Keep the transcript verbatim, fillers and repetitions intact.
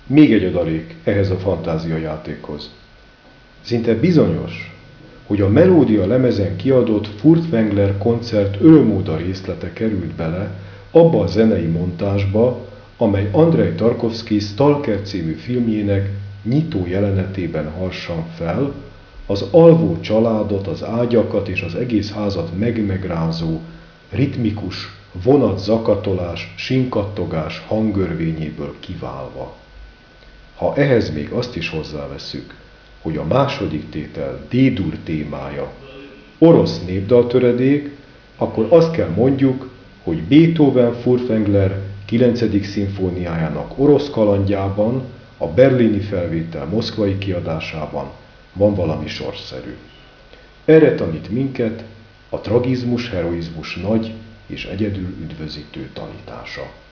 Még egy adalék ehhez a fantáziajátékhoz. Szinte bizonyos, hogy a Melódia lemezen kiadott Furtwängler koncert örömóda részlete került bele abba a zenei montázsba, amely Andrei Tarkovszky Stalker című filmjének nyitó jelenetében harsan fel, az alvó családot, az ágyakat és az egész házat megmegrázó, ritmikus, vonatzakatolás, sinkattogás hangörvényéből kiválva. Ha ehhez még azt is hozzáveszünk, hogy a második tétel D-dur témája orosz népdaltöredék, akkor azt kell mondjuk, hogy Beethoven Furtwängler kilencedik szimfóniájának orosz kalandjában, a berlini felvétel moszkvai kiadásában van valami sorszerű. Erre tanít minket a tragizmus-heroizmus nagy és egyedül üdvözítő tanítása.